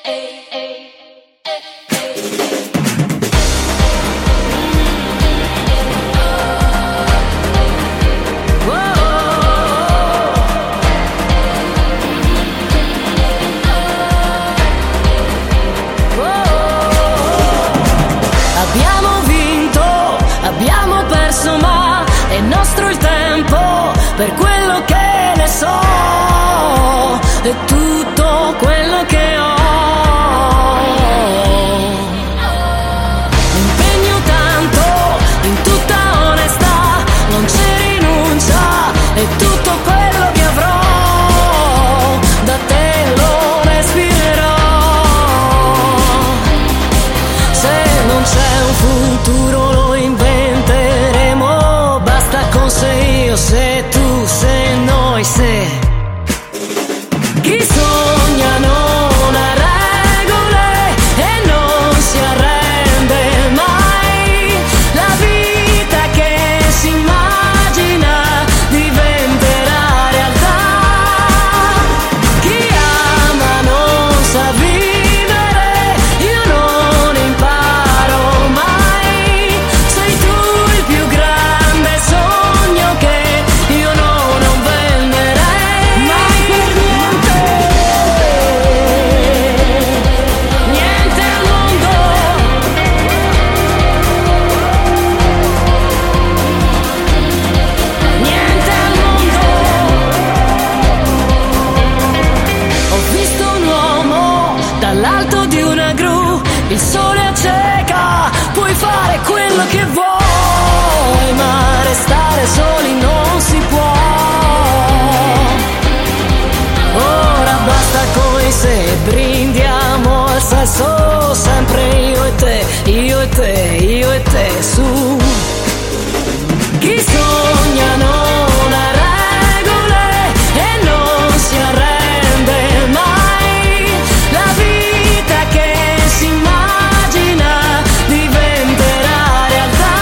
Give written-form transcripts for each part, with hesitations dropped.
Abbiamo vinto, abbiamo perso, ma è nostro il tempo, per quello che ne so, è tutto quello che ho. Mi impegno tanto, in tutta onestà, non c'è rinuncia, è tutto quello che avrò, da te lo respirerò. Se non c'è un futuro lo inventeremo, basta con se io, se tu, se noi, se chi sogna non ha regole e non si arrende mai, la vita che si immagina diventerà realtà, chi ama non sa vivere, io non imparo mai, sei tu il più grande sogno che io non venderei mai per niente, niente al mondo, niente al mondo. Ho visto un uomo dall'alto di una gru, il sole acceca, puoi fare quello che vuoi, ma restare soli non si può. Ora basta coi se, brindiamo al sesso, sempre io e te, io e te, io e te, su. Chi sogna non ha regole e non si arrende mai, la vita che si immagina diventerà realtà,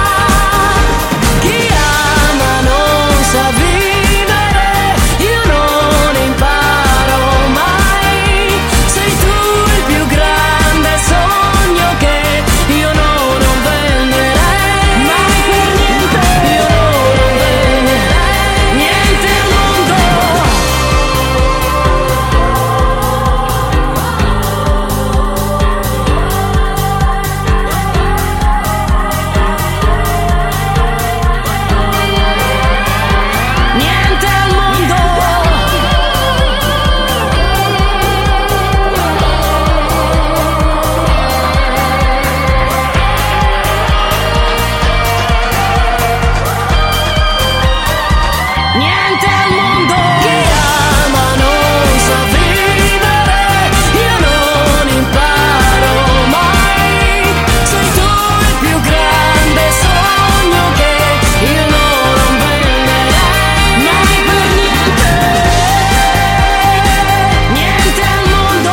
chi ama non sa vivere, io non imparo mai, sei tu il più grande sogno che io non venderei mai per niente, io non venderei niente al mondo. Niente al mondo. Niente al mondo. Chi ama non sa vivere, io non imparo mai, sei tu il più grande sogno che io non venderei mai per niente, niente al mondo.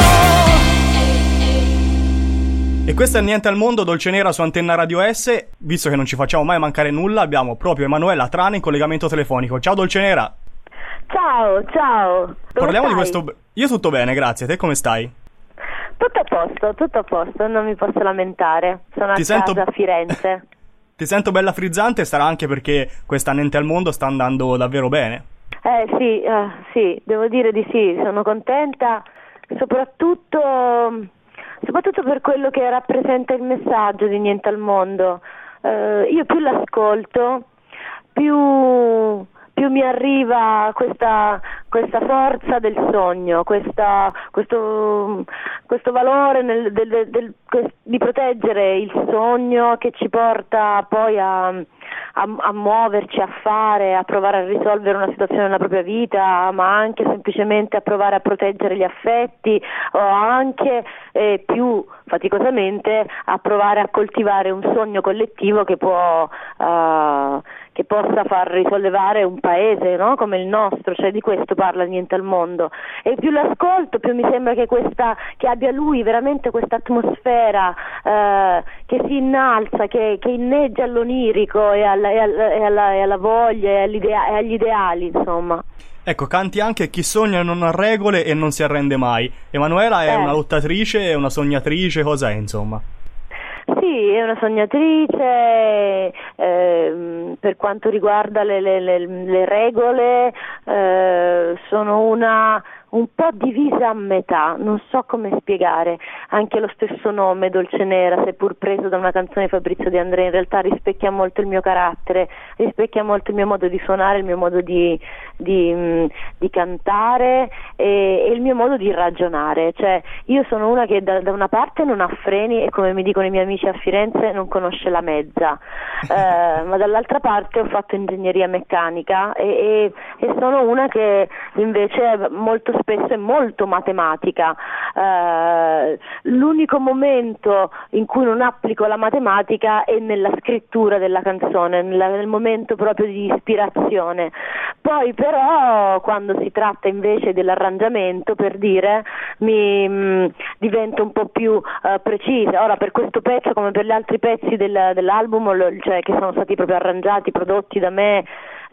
E questo è Niente al Mondo, Dolce Nera su Antenna Radio S. Visto che non ci facciamo mai mancare nulla, abbiamo proprio Emanuela Trani in collegamento telefonico. Ciao Dolce Nera. Ciao, ciao. Come Parliamo di stai? questo. Io tutto bene, grazie. Te come stai? Tutto a posto, non mi posso lamentare. Sono Ti a sento- casa a Firenze. Ti sento bella frizzante, sarà anche perché questa Niente al Mondo sta andando davvero bene. Sì, devo dire di sì, sono contenta, soprattutto per quello che rappresenta il messaggio di Niente al Mondo. Io più l'ascolto, più mi arriva questa forza del sogno, questo valore di proteggere il sogno che ci porta poi a muoverci, a fare, a provare a risolvere una situazione nella propria vita, ma anche semplicemente a provare a proteggere gli affetti, o anche più faticosamente a provare a coltivare un sogno collettivo che possa far risollevare un paese, no? Come il nostro, cioè di questo parla Niente al Mondo. E più l'ascolto, più mi sembra che abbia lui veramente questa atmosfera che si innalza, che inneggia all'onirico e alla voglia e agli ideali, insomma. Ecco, canti anche Chi sogna non ha regole e non si arrende mai. Emanuela è una lottatrice, è una sognatrice, cos'è insomma? Sì, è una sognatrice, per quanto riguarda le regole, sono un po' divisa a metà, non so come spiegare. Anche lo stesso nome, Dolce Nera, seppur preso da una canzone di Fabrizio De André, in realtà rispecchia molto il mio carattere, rispecchia molto il mio modo di suonare, il mio modo di cantare e il mio modo di ragionare. Cioè, io sono una che da una parte non ha freni e, come mi dicono i miei amici a Firenze, non conosce la mezza, ma dall'altra parte ho fatto ingegneria meccanica e sono una che invece molto spesso è molto matematica. L'unico momento in cui non applico la matematica è nella scrittura della canzone, nel momento proprio di ispirazione. Poi però quando si tratta invece dell'arrangiamento, per dire, mi divento un po' più precisa. Ora, per questo pezzo come per gli altri pezzi dell'album, cioè che sono stati proprio arrangiati, prodotti da me,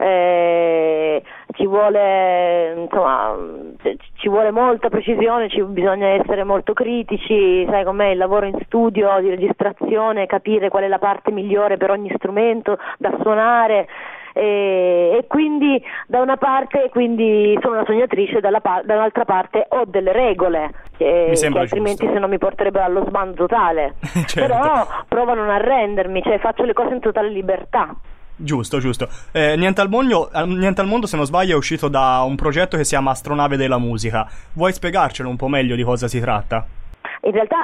ci vuole molta precisione, bisogna essere molto critici, sai com'è il lavoro in studio di registrazione, capire qual è la parte migliore per ogni strumento da suonare. E quindi da una parte sono una sognatrice, dall'altra parte ho delle regole che altrimenti giusto. se no mi porterebbero allo sbando totale. Certo. Però provo a non arrendermi, cioè faccio le cose in totale libertà. Giusto. Niente al mondo, se non sbaglio, è uscito da un progetto che si chiama Astronave della musica. Vuoi spiegarcelo un po' meglio di cosa si tratta? In realtà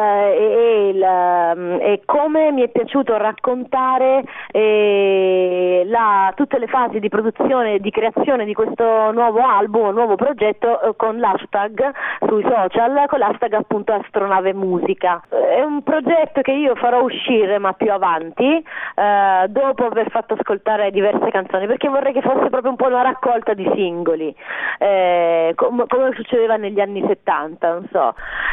è come mi è piaciuto raccontare tutte le fasi di produzione e di creazione di questo nuovo album, nuovo progetto, con l'hashtag sui social, con l'hashtag appunto Astronave Musica. È un progetto che io farò uscire ma più avanti, dopo aver fatto ascoltare diverse canzoni, perché vorrei che fosse proprio un po' una raccolta di singoli, come succedeva negli anni 70, non so.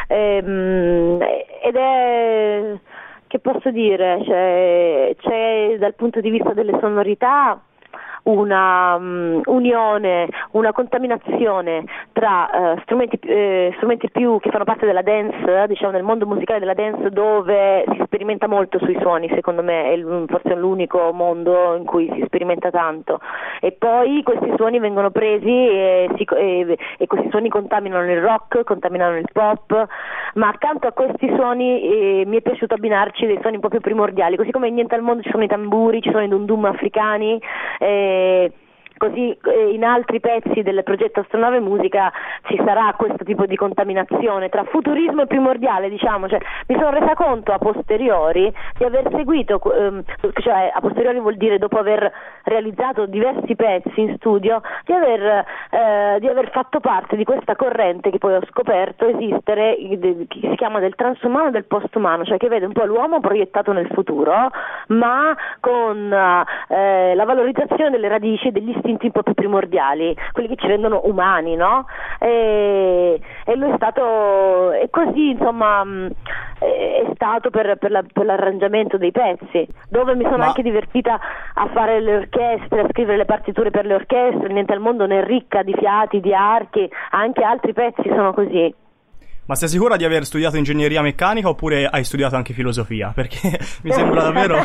Ed è, che posso dire, c'è dal punto di vista delle sonorità una unione, una contaminazione tra strumenti più che fanno parte della dance, diciamo nel mondo musicale della dance, dove si sperimenta molto sui suoni, secondo me forse è l'unico mondo in cui si sperimenta tanto, e poi questi suoni vengono presi e questi suoni contaminano il rock, contaminano il pop, ma accanto a questi suoni mi è piaciuto abbinarci dei suoni un po' più primordiali, così come in Niente al mondo ci sono i tamburi, ci sono i dum-dum africani, così in altri pezzi del progetto Astronave Musica ci sarà questo tipo di contaminazione tra futurismo e primordiale, diciamo. Cioè, mi sono resa conto a posteriori di aver seguito, cioè a posteriori vuol dire dopo aver realizzato diversi pezzi in studio, di aver fatto parte di questa corrente che poi ho scoperto esistere, che si chiama del transumano e del postumano, cioè che vede un po' l'uomo proiettato nel futuro, ma con la valorizzazione delle radici e degli istinti un po' più primordiali, quelli che ci rendono umani, no? E lui è stato, e così insomma è stato per l'arrangiamento dei pezzi, dove mi sono anche divertita a fare le orchestre, a scrivere le partiture per le orchestre. Niente al mondo ne è ricca di fiati, di archi, anche altri pezzi sono così. Ma sei sicura di aver studiato ingegneria meccanica oppure hai studiato anche filosofia? Perché mi sembra davvero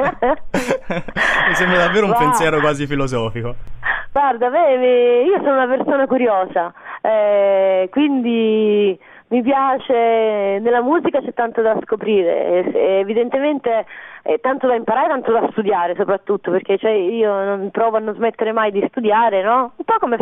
un pensiero quasi filosofico. Guarda, io sono una persona curiosa, quindi mi piace, nella musica c'è tanto da scoprire, evidentemente tanto da imparare, tanto da studiare soprattutto, perché io non provo a non smettere mai di studiare, no? Un po' come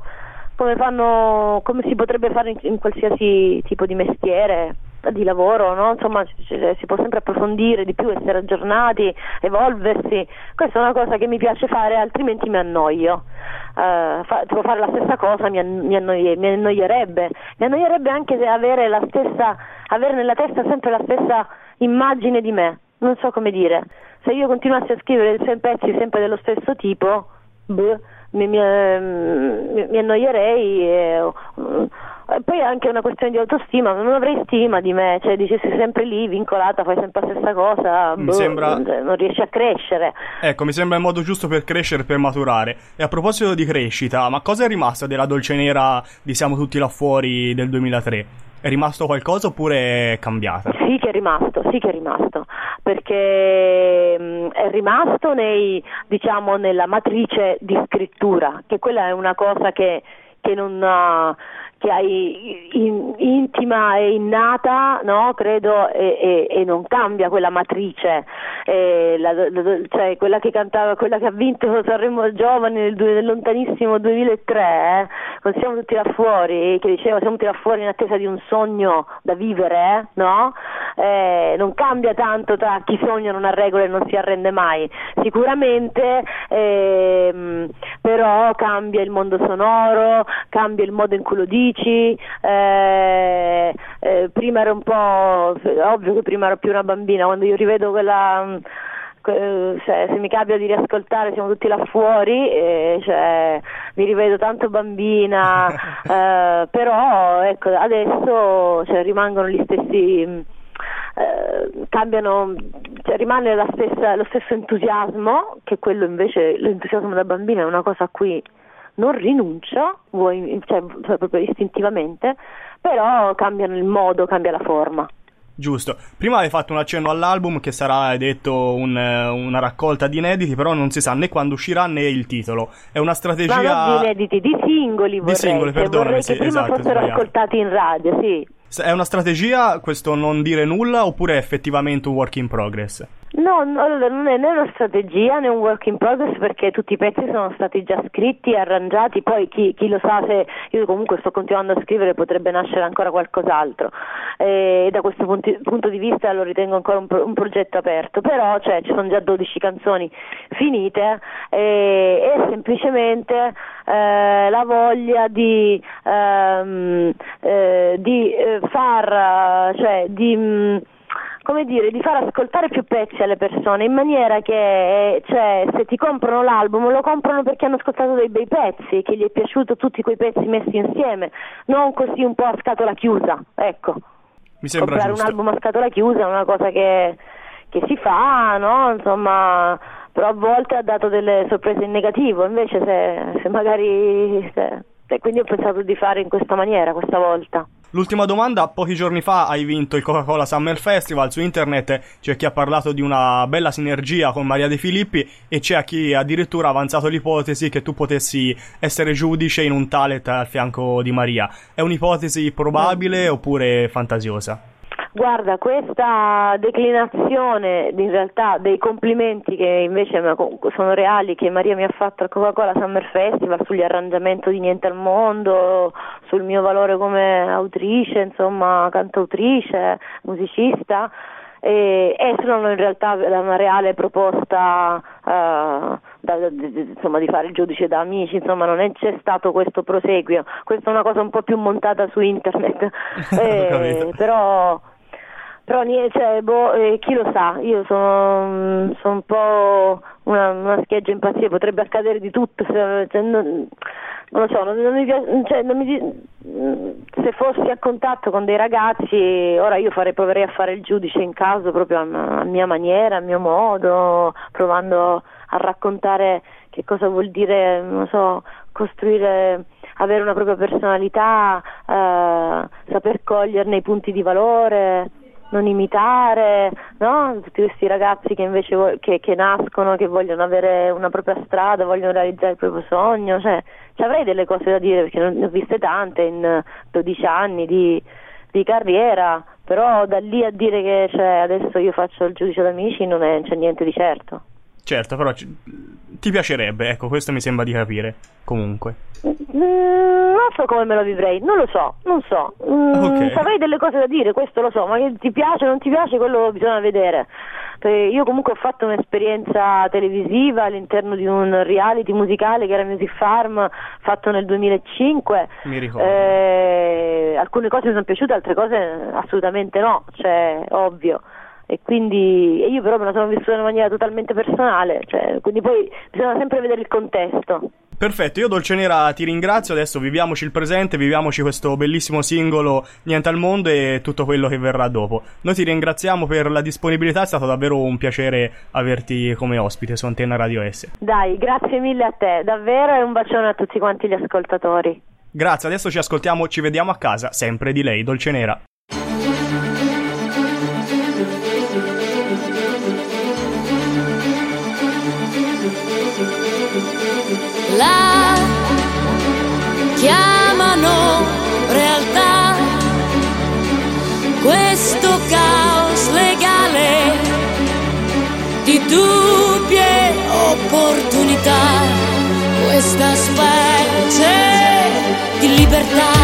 si potrebbe fare in qualsiasi tipo di mestiere, di lavoro, no? Insomma, si può sempre approfondire di più, essere aggiornati, evolversi. Questa è una cosa che mi piace fare, altrimenti mi annoio. Devo fare la stessa cosa, mi annoierebbe. Mi annoierebbe anche avere nella testa sempre la stessa immagine di me. Non so come dire. Se io continuassi a scrivere pezzi sempre dello stesso tipo, mi annoierei poi è anche una questione di autostima, non avrei stima di me, cioè dici sei sempre lì, vincolata, fai sempre la stessa cosa, non riesci a crescere. Ecco, mi sembra il modo giusto per crescere, per maturare. E a proposito di crescita, ma cosa è rimasto della Dolce Nera di Siamo tutti là fuori del 2003? È rimasto qualcosa oppure è cambiata? Sì che è rimasto, perché è rimasto nella matrice di scrittura, che quella è una cosa che hai intima e innata, no? Credo, e non cambia quella matrice, cioè quella che cantava, quella che ha vinto Sanremo Giovani nel lontanissimo 2003, con Siamo tutti là fuori, che diceva siamo tutti là fuori in attesa di un sogno da vivere, no? Non cambia tanto tra chi sogna non ha regole e non si arrende mai, sicuramente, però cambia il mondo sonoro, cambia il modo in cui lo dici. Prima era un po', ovvio che prima ero più una bambina, quando io rivedo quella, se mi capita di riascoltare Siamo tutti là fuori, cioè, mi rivedo tanto bambina, però ecco adesso, cioè, rimangono gli stessi, cambiano, cioè, rimane lo stesso entusiasmo, che quello invece, l'entusiasmo da bambina è una cosa a cui non rinuncio, cioè proprio istintivamente, però cambiano il modo, cambia la forma. Giusto. Prima hai fatto un accenno all'album che sarà, hai detto, una raccolta di inediti, però non si sa né quando uscirà né il titolo. È una strategia... Ma non di inediti, di singoli vorrei. Di singoli, perdonami, vorrei che prima fossero ascoltati in radio, sì. È una strategia questo non dire nulla oppure è effettivamente un work in progress? No, allora non è né una strategia né un work in progress, perché tutti i pezzi sono stati già scritti, arrangiati, poi chi lo sa, se io comunque sto continuando a scrivere potrebbe nascere ancora qualcos'altro, e da questo punto di vista lo ritengo ancora un progetto aperto, però cioè, ci sono già 12 canzoni finite, e semplicemente la voglia di far, cioè come dire, di far ascoltare più pezzi alle persone, in maniera che, cioè, se ti comprano l'album lo comprano perché hanno ascoltato dei bei pezzi, che gli è piaciuto tutti quei pezzi messi insieme, non così un po' a scatola chiusa, ecco. Mi sembra comprare giusto. Un album a scatola chiusa è una cosa che si fa, no? Insomma, però a volte ha dato delle sorprese in negativo, invece se magari... quindi ho pensato di fare in questa maniera questa volta. L'ultima domanda: pochi giorni fa hai vinto il Coca-Cola Summer Festival, su internet c'è chi ha parlato di una bella sinergia con Maria De Filippi e c'è chi addirittura ha avanzato l'ipotesi che tu potessi essere giudice in un talent al fianco di Maria. È un'ipotesi probabile oppure fantasiosa? Guarda, questa declinazione in realtà dei complimenti che invece sono reali, che Maria mi ha fatto al Coca-Cola Summer Festival, sugli arrangiamenti di Niente al Mondo, sul mio valore come autrice, insomma, cantautrice, musicista, e sono in realtà una reale proposta insomma, di fare il giudice da amici, insomma non c'è stato questo proseguio, questa è una cosa un po' più montata su internet, però niente, cioè, chi lo sa, io sono un po' una scheggia impazzita, potrebbe accadere di tutto, cioè, non lo so, non mi piace, cioè, se fossi a contatto con dei ragazzi, ora io proverei a fare il giudice in caso proprio a mia maniera, a mio modo, provando a raccontare che cosa vuol dire, non so, costruire, avere una propria personalità, saper coglierne i punti di valore, non imitare, no? Tutti questi ragazzi che invece che nascono, che vogliono avere una propria strada, vogliono realizzare il proprio sogno, cioè avrei delle cose da dire perché ne ho viste tante in 12 anni di carriera, però da lì a dire che adesso io faccio il giudice d'amici c'è niente di certo. Certo, però ti piacerebbe, ecco, questo mi sembra di capire, comunque. Non so come me lo vivrei, non lo so. Okay. Avrei delle cose da dire, questo lo so, ma che ti piace o non ti piace, quello bisogna vedere. Io comunque ho fatto un'esperienza televisiva all'interno di un reality musicale che era Music Farm, fatto nel 2005. Mi ricordo. Alcune cose mi sono piaciute, altre cose assolutamente no, cioè, ovvio. E quindi io però me la sono vissuta in una maniera totalmente personale, cioè, quindi poi bisogna sempre vedere il contesto. Perfetto, io Dolcenera ti ringrazio, adesso viviamoci il presente, viviamoci questo bellissimo singolo Niente al mondo e tutto quello che verrà dopo. Noi ti ringraziamo per la disponibilità, è stato davvero un piacere averti come ospite su Antenna Radio S. Dai, grazie mille a te, davvero, e un bacione a tutti quanti gli ascoltatori. Grazie, adesso ci ascoltiamo, ci vediamo a casa, sempre di lei, Dolcenera. La chiamano realtà questo caos legale di dubbi e opportunità, questa specie di libertà.